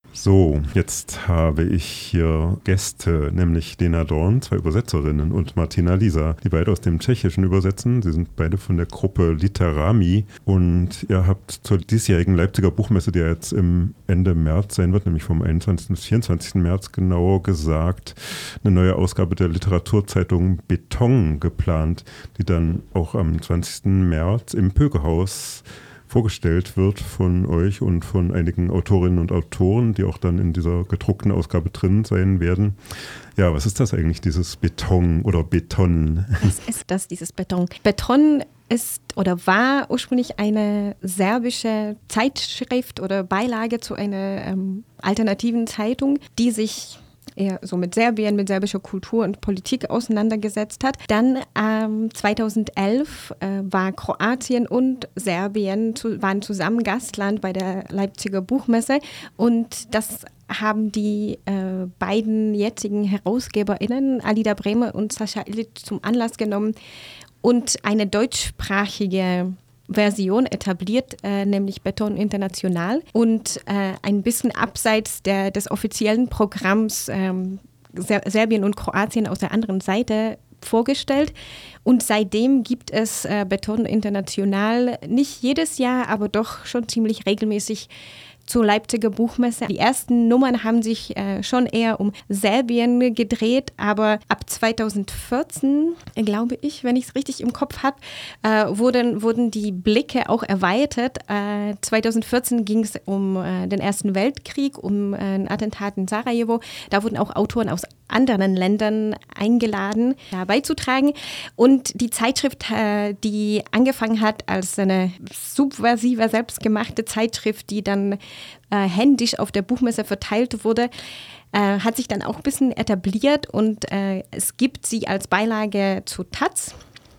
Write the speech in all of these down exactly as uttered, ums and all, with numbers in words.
So, jetzt habe ich hier Gäste, nämlich Lena Dorn, zwei Übersetzerinnen, und Martina Lisa, die beide aus dem Tschechischen übersetzen. Sie sind beide von der Gruppe Literami und ihr habt zur diesjährigen Leipziger Buchmesse, die ja jetzt im Ende März sein wird, nämlich vom einundzwanzigsten bis vierundzwanzigsten März genauer gesagt, eine neue Ausgabe der Literaturzeitung Beton geplant, die dann auch am zwanzigsten März im Pökehaus vorgestellt wird von euch und von einigen Autorinnen und Autoren, die auch dann in dieser gedruckten Ausgabe drin sein werden. Ja, was ist das eigentlich, dieses Beton oder Beton? Was ist das, dieses Beton? Beton ist oder war ursprünglich eine serbische Zeitschrift oder Beilage zu einer ähm, alternativen Zeitung, die sich eher so mit Serbien, mit serbischer Kultur und Politik auseinandergesetzt hat. Dann ähm, zweitausendelf äh, war Kroatien und Serbien zu, waren zusammen Gastland bei der Leipziger Buchmesse und das haben die äh, beiden jetzigen HerausgeberInnen, Alida Bremer und Sascha Illich, zum Anlass genommen und eine deutschsprachige Version etabliert, äh, nämlich Beton International und äh, ein bisschen abseits der, des offiziellen Programms ähm, Ser- Serbien und Kroatien aus der anderen Seite vorgestellt. Und seitdem gibt es äh, Beton International nicht jedes Jahr, aber doch schon ziemlich regelmäßig zur Leipziger Buchmesse. Die ersten Nummern haben sich äh, schon eher um Serbien gedreht, aber ab zweitausendvierzehn, glaube ich, wenn ich es richtig im Kopf habe, äh, wurden, wurden die Blicke auch erweitert. Äh, zweitausendvierzehn ging es um äh, den Ersten Weltkrieg, um äh, ein Attentat in Sarajevo. Da wurden auch Autoren aus anderen Ländern eingeladen, da beizutragen. Und die Zeitschrift, äh, die angefangen hat als eine subversive, selbstgemachte Zeitschrift, die dann äh, händisch auf der Buchmesse verteilt wurde, äh, hat sich dann auch ein bisschen etabliert und äh, es gibt sie als Beilage zu Taz,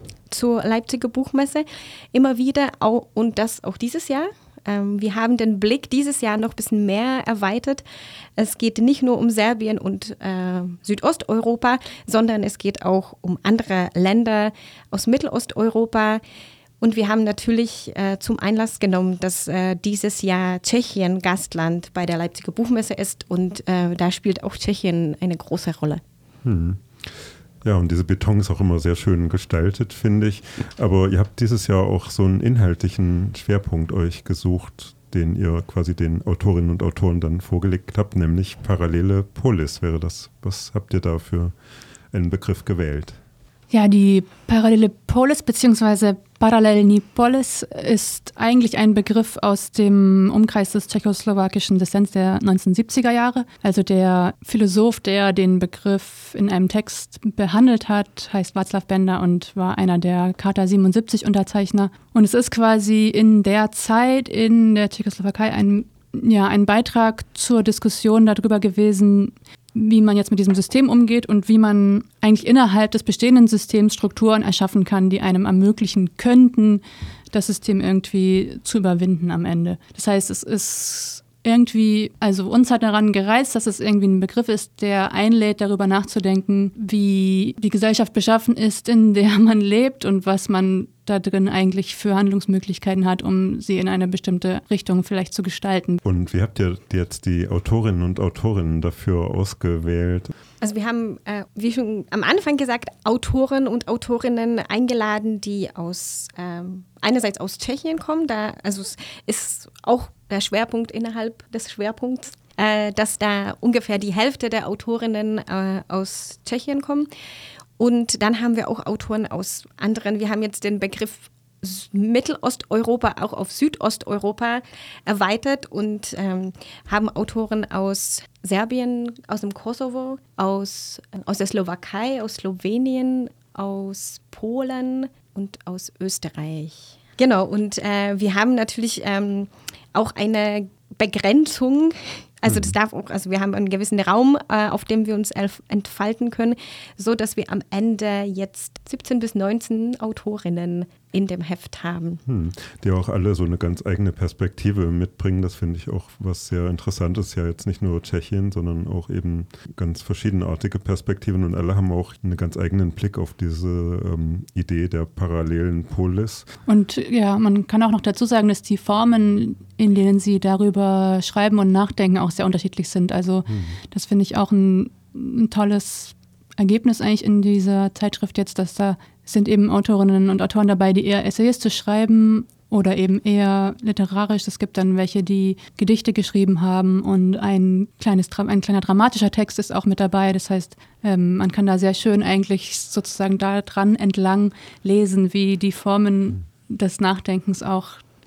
zur Leipziger Buchmesse, immer wieder auch, und das auch dieses Jahr. Ähm, wir haben den Blick dieses Jahr noch ein bisschen mehr erweitert. Es geht nicht nur um Serbien und äh, Südosteuropa, sondern es geht auch um andere Länder aus Mittelosteuropa. Und wir haben natürlich äh, zum Einlass genommen, dass äh, dieses Jahr Tschechien Gastland bei der Leipziger Buchmesse ist und äh, da spielt auch Tschechien eine große Rolle. Hm. Ja, und diese Beton ist auch immer sehr schön gestaltet, finde ich. Aber ihr habt dieses Jahr auch so einen inhaltlichen Schwerpunkt euch gesucht, den ihr quasi den Autorinnen und Autoren dann vorgelegt habt, nämlich Parallele Polis wäre das. Was habt ihr da für einen Begriff gewählt? Ja, die Parallele Polis bzw. Parallelní Polis ist eigentlich ein Begriff aus dem Umkreis des tschechoslowakischen Dissens der neunzehnhundertsiebziger Jahre. Also der Philosoph, der den Begriff in einem Text behandelt hat, heißt Václav Benda und war einer der Charta siebenundsiebzig Unterzeichner. Und es ist quasi in der Zeit in der Tschechoslowakei ein, ja, ein Beitrag zur Diskussion darüber gewesen, wie man jetzt mit diesem System umgeht und wie man eigentlich innerhalb des bestehenden Systems Strukturen erschaffen kann, die einem ermöglichen könnten, das System irgendwie zu überwinden am Ende. Das heißt, es ist irgendwie, also uns hat daran gereizt, dass es irgendwie ein Begriff ist, der einlädt, darüber nachzudenken, wie die Gesellschaft beschaffen ist, in der man lebt und was man da drin eigentlich für Handlungsmöglichkeiten hat, um sie in eine bestimmte Richtung vielleicht zu gestalten. Und wie habt ihr jetzt die Autorinnen und Autorinnen dafür ausgewählt? Also wir haben, äh, wie schon am Anfang gesagt, Autoren und Autorinnen eingeladen, die aus ähm, einerseits aus Tschechien kommen. Da, also es ist auch der Schwerpunkt innerhalb des Schwerpunkts, äh, dass da ungefähr die Hälfte der Autorinnen äh, aus Tschechien kommen. Und dann haben wir auch Autoren aus anderen, wir haben jetzt den Begriff Mittelosteuropa auch auf Südosteuropa erweitert und ähm, haben Autoren aus Serbien, aus dem Kosovo, aus, aus der Slowakei, aus Slowenien, aus Polen und aus Österreich. Genau, und äh, wir haben natürlich ähm, auch eine Begrenzung. Also das darf auch, also wir haben einen gewissen Raum, äh, auf dem wir uns elf, entfalten können, so dass wir am Ende jetzt siebzehn bis neunzehn Autorinnen in dem Heft haben. Hm. Die auch alle so eine ganz eigene Perspektive mitbringen. Das finde ich auch was sehr Interessantes. Ja, jetzt nicht nur Tschechien, sondern auch eben ganz verschiedenartige Perspektiven. Und alle haben auch einen ganz eigenen Blick auf diese ähm, Idee der parallelen Polis. Und ja, man kann auch noch dazu sagen, dass die Formen, in denen sie darüber schreiben und nachdenken, auch sehr unterschiedlich sind. Also hm. das finde ich auch ein, ein tolles Ergebnis eigentlich in dieser Zeitschrift jetzt, dass da sind eben Autorinnen und Autoren dabei, die eher essayistisch schreiben oder eben eher literarisch. Es gibt dann welche, die Gedichte geschrieben haben und ein, kleines, ein kleiner dramatischer Text ist auch mit dabei. Das heißt, ähm, man kann da sehr schön eigentlich sozusagen da dran entlang lesen, wie die Formen des Nachdenkens auch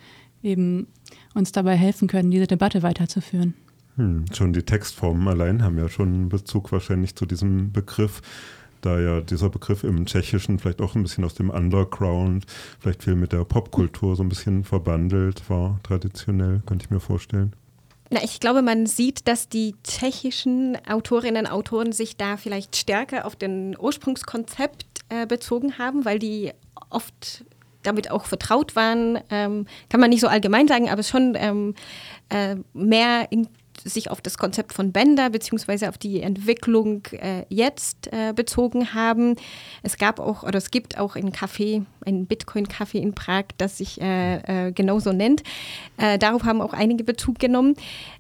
eben uns dabei helfen können, diese Debatte weiterzuführen. Hm, schon die Textformen allein haben ja schon einen Bezug wahrscheinlich zu diesem Begriff, da ja dieser Begriff im Tschechischen vielleicht auch ein bisschen aus dem Underground, vielleicht viel mit der Popkultur so ein bisschen verbandelt war, traditionell, könnte ich mir vorstellen. Na, ich glaube, man sieht, dass die tschechischen Autorinnen und Autoren sich da vielleicht stärker auf den Ursprungskonzept äh, bezogen haben, weil die oft damit auch vertraut waren, ähm, kann man nicht so allgemein sagen, aber schon ähm, äh, mehr in sich auf das Konzept von Benda beziehungsweise auf die Entwicklung äh, jetzt äh, bezogen haben. Es gab auch, oder es gibt auch ein Café, ein Bitcoin-Café in Prag, das sich äh, äh, genauso nennt. Äh, darauf haben auch einige Bezug genommen.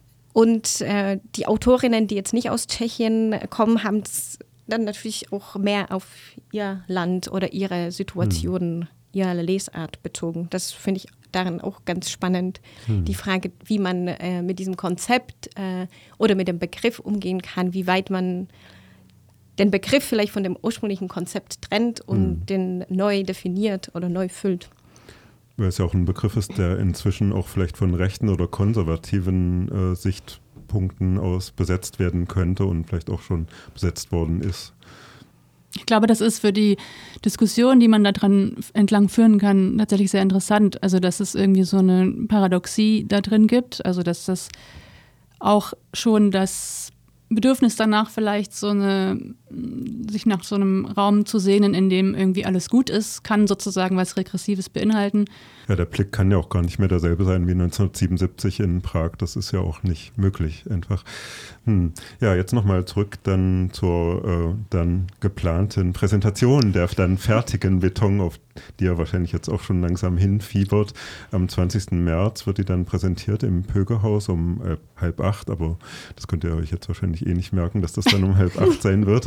Und äh, die Autorinnen, die jetzt nicht aus Tschechien kommen, haben es dann natürlich auch mehr auf ihr Land oder ihre Situation, hm. ihre Lesart bezogen. Das finde ich darin auch ganz spannend, hm. die Frage, wie man äh, mit diesem Konzept äh, oder mit dem Begriff umgehen kann, wie weit man den Begriff vielleicht von dem ursprünglichen Konzept trennt und hm. den neu definiert oder neu füllt. Weil es ja auch ein Begriff ist, der inzwischen auch vielleicht von rechten oder konservativen äh, Sichtpunkten aus besetzt werden könnte und vielleicht auch schon besetzt worden ist. Ich glaube, das ist für die Diskussion, die man da dran entlang führen kann, tatsächlich sehr interessant. Also, dass es irgendwie so eine Paradoxie da drin gibt. Also, dass das auch schon das Bedürfnis danach vielleicht so eine, sich nach so einem Raum zu sehnen, in dem irgendwie alles gut ist, kann sozusagen was Regressives beinhalten. Ja, der Blick kann ja auch gar nicht mehr derselbe sein wie neunzehnhundertsiebenundsiebzig in Prag. Das ist ja auch nicht möglich einfach. Hm. Ja, jetzt nochmal zurück dann zur äh, dann geplanten Präsentation der dann fertigen Beton, auf die er wahrscheinlich jetzt auch schon langsam hinfiebert. Am zwanzigsten März wird die dann präsentiert im Pögerhaus um äh, halb acht, aber das könnt ihr euch jetzt wahrscheinlich eh nicht merken, dass das dann um halb acht sein wird.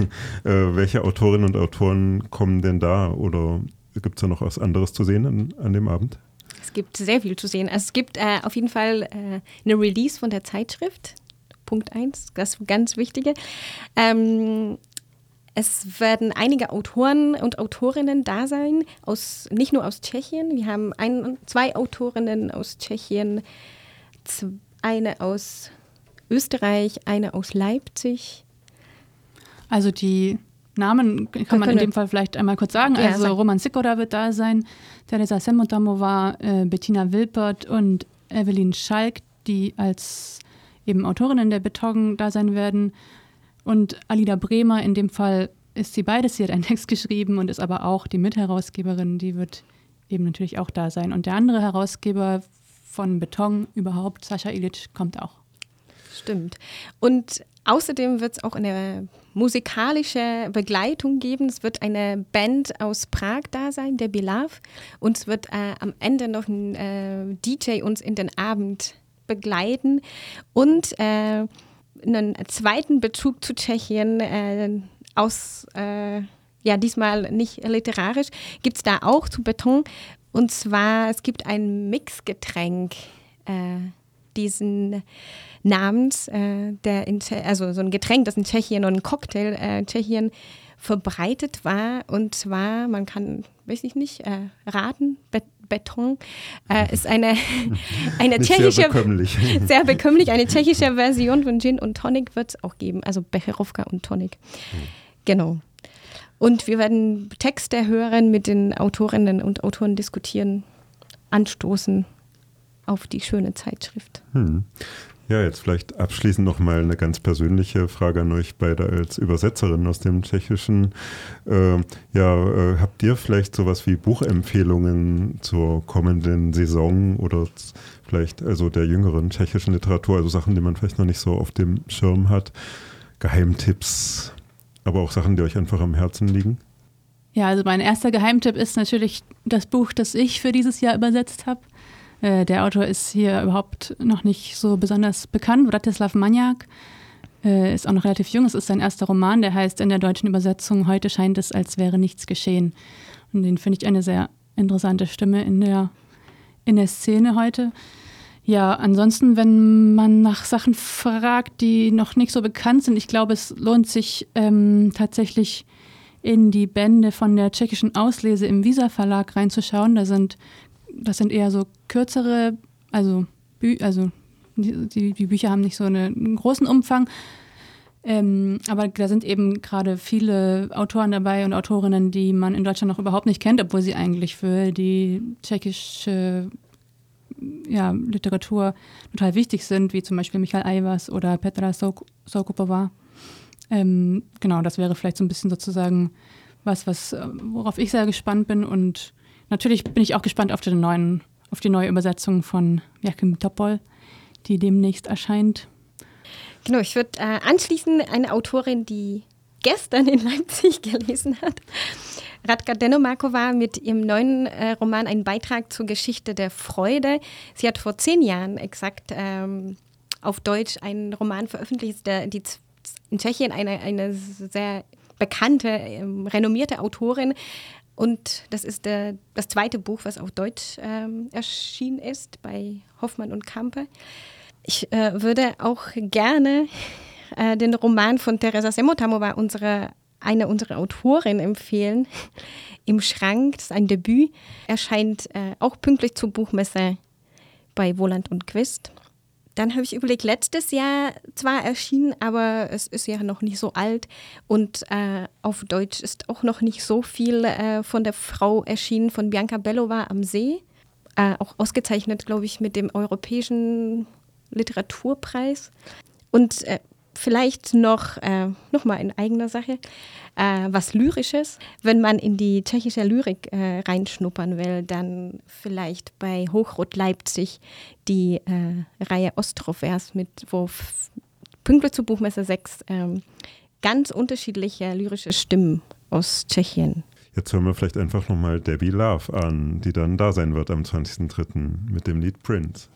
äh, welche Autorinnen und Autoren kommen denn da oder gibt es da noch was anderes zu sehen an, an dem Abend? Es gibt sehr viel zu sehen. Also es gibt äh, auf jeden Fall äh, eine Release von der Zeitschrift, Punkt eins, das ganz Wichtige. Ähm, es werden einige Autoren und Autorinnen da sein, aus, nicht nur aus Tschechien. Wir haben ein, zwei Autorinnen aus Tschechien, eine aus Österreich, eine aus Leipzig. Also die Namen kann man in dem Fall vielleicht einmal kurz sagen. Ja, also sag. Roman Sikora wird da sein, Teresa Semothamova, äh, Bettina Wilpert und Evelyn Schalk, die als eben Autorinnen der Beton da sein werden. Und Alida Bremer, in dem Fall ist sie beides. Sie hat einen Text geschrieben und ist aber auch die Mitherausgeberin. Die wird eben natürlich auch da sein. Und der andere Herausgeber von Beton überhaupt, Sascha Ilic, kommt auch. Stimmt. Und außerdem wird es auch eine musikalische Begleitung geben. Es wird eine Band aus Prag da sein, der Bilav. Und es wird äh, am Ende noch ein äh, D J uns in den Abend begleiten. Und äh, einen zweiten Bezug zu Tschechien, äh, aus, äh, ja diesmal nicht literarisch, gibt es da auch zu Beton. Und zwar, es gibt ein Mixgetränk, äh, diesen Namens, äh, der in Tsche- also so ein Getränk, das in Tschechien und ein Cocktail äh, in Tschechien verbreitet war. Und zwar, man kann, weiß ich nicht, äh, raten, Be- Beton äh, ist eine, eine tschechische, sehr bekömmlich. sehr bekömmlich, eine tschechische Version von Gin und Tonic wird es auch geben, also Becherovka und Tonic. Mhm. Genau. Und wir werden Texte hören, mit den Autorinnen und Autoren diskutieren, anstoßen auf die schöne Zeitschrift. Hm. Ja, jetzt vielleicht abschließend nochmal eine ganz persönliche Frage an euch beide als Übersetzerin aus dem Tschechischen. Äh, ja, äh, habt ihr vielleicht sowas wie Buchempfehlungen zur kommenden Saison oder vielleicht also der jüngeren tschechischen Literatur, also Sachen, die man vielleicht noch nicht so auf dem Schirm hat, Geheimtipps, aber auch Sachen, die euch einfach am Herzen liegen? Ja, also mein erster Geheimtipp ist natürlich das Buch, das ich für dieses Jahr übersetzt habe. Äh, der Autor ist hier überhaupt noch nicht so besonders bekannt, Vratislav Maniak, äh, ist auch noch relativ jung. Es ist sein erster Roman, der heißt in der deutschen Übersetzung "Heute scheint es, als wäre nichts geschehen". Und den finde ich eine sehr interessante Stimme in der, in der Szene heute. Ja, ansonsten, wenn man nach Sachen fragt, die noch nicht so bekannt sind, ich glaube, es lohnt sich ähm, tatsächlich in die Bände von der tschechischen Auslese im Visa Verlag reinzuschauen. Da sind Das sind eher so kürzere, also, Bü- also die, die Bücher haben nicht so eine, einen großen Umfang, ähm, aber da sind eben gerade viele Autoren dabei und Autorinnen, die man in Deutschland noch überhaupt nicht kennt, obwohl sie eigentlich für die tschechische ja, Literatur total wichtig sind, wie zum Beispiel Michal Aivas oder Petra Souk- Soukupová. Ähm, genau, das wäre vielleicht so ein bisschen sozusagen was, was, worauf ich sehr gespannt bin. Und natürlich bin ich auch gespannt auf, den neuen, auf die neue Übersetzung von Jakub Topol, die demnächst erscheint. Genau, ich würde äh, anschließen, eine Autorin, die gestern in Leipzig gelesen hat, Radka Denomáková mit ihrem neuen äh, Roman einen Beitrag zur Geschichte der Freude. Sie hat vor zehn Jahren exakt ähm, auf Deutsch einen Roman veröffentlicht, der die in Tschechien eine, eine sehr bekannte, ähm, renommierte Autorin. Und das ist der, das zweite Buch, was auf Deutsch ähm, erschienen ist, bei Hoffmann und Campe. Ich äh, würde auch gerne äh, den Roman von Teresa Semotamová, unsere, eine unserer Autorinnen, empfehlen. Im Schrank, das ist ein Debüt, erscheint äh, auch pünktlich zur Buchmesse bei Wohland und Quist. Dann habe ich überlegt, letztes Jahr zwar erschienen, aber es ist ja noch nicht so alt und äh, auf Deutsch ist auch noch nicht so viel äh, von der Frau erschienen, von Bianca Belova am See. Äh, auch ausgezeichnet, glaube ich, mit dem Europäischen Literaturpreis. Und äh, vielleicht noch, äh, noch mal in eigener Sache, äh, was Lyrisches. Wenn man in die tschechische Lyrik äh, reinschnuppern will, dann vielleicht bei Hochrot Leipzig die äh, Reihe Ostrovers mit, wo f- pünktlich zur Buchmesse sechs ähm, ganz unterschiedliche lyrische Stimmen aus Tschechien. Jetzt hören wir vielleicht einfach nochmal Debbie Love an, die dann da sein wird am zwanzigsten dritten mit dem Lied Prince.